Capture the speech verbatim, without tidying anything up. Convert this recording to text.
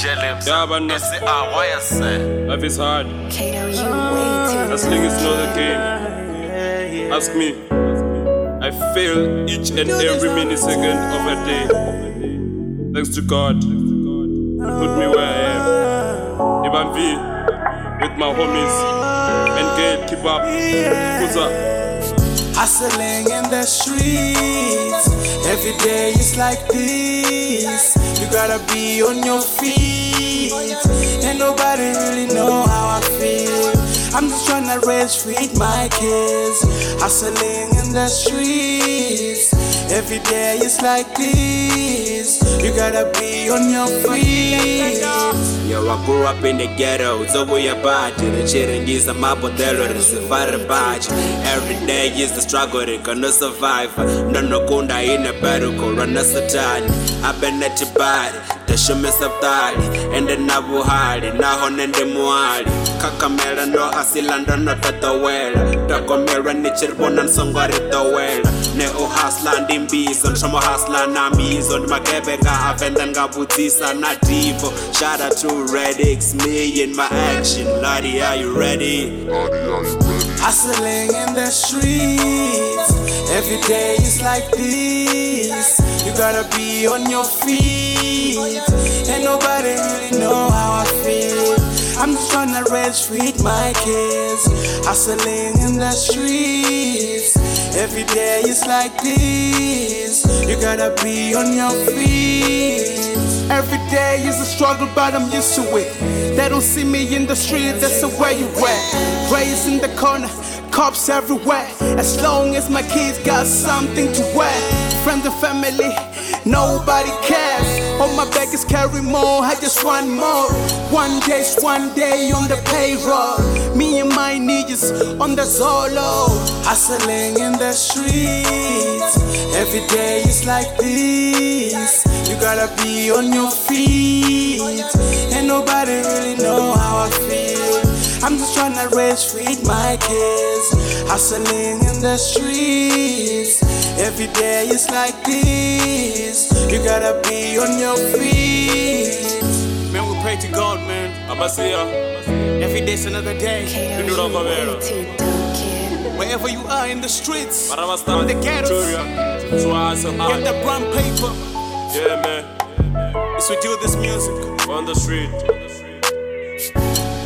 Yeah, but no. Life is hard. Kato, you way too Hustling is not a game. Ask me. I fail each and every millisecond of a day. Thanks to God, put me where I am. Ivan V, with my homies. And Gail, keep up. What's up? Hustling in the streets, every day is like this. You gotta be on your feet, and nobody really know how I feel. I'm just tryna raise, feed my kids. Hustling in the streets, every day is like this. You gotta be on your feet. Yo, I grew up in the ghetto, so we about to the chitting is a mapotelo, it's a fire batch. Every day is the struggle, they gonna survive. No, no, kunda in a battle, run a satan. I've been at your body, the shumis of that, and the nabu hardy, Nahon and the Muali. Kakamela no asilanda not at the well. Takomera nichirbon and songari the well. Neo hasland in bees, and Shamo hasland namis, on Makebeka, Avendan Gabutisa, Nativo. Shout out to Redix, me in my action. Lottie, are you ready? Lottie, are you ready? Hustling in the streets, every day is like this. You gotta be on your feet, and nobody really know how I feel. I'm just tryna raise, feed my kids. Hustling in the streets, every day is like this. You gotta be on your feet. Every day is a struggle, but I'm used to it. They don't see me in the street, that's the way you at. Raised in the corner, cops everywhere. As long as my kids got something to wear. Friends and family, nobody cares. On my back is carry more, I just want more. One day's one day on the payroll. Me and my niggas on the solo. Hustling in the streets, every day is like this. You gotta be on your feet, and nobody really know how I feel. I'm just tryna raise, feed my kids. Hustling in the streets, every day is like this. You gotta be on your feet. Man, we pray to God, man. Abasia. Every day's another day. Kato, You know you what I way mean? too dope, kid. Wherever you are in the streets, Maravasta, in the ghettos, so I hustle get hard. the brown paper. Yeah, man. As we do this music. On the street.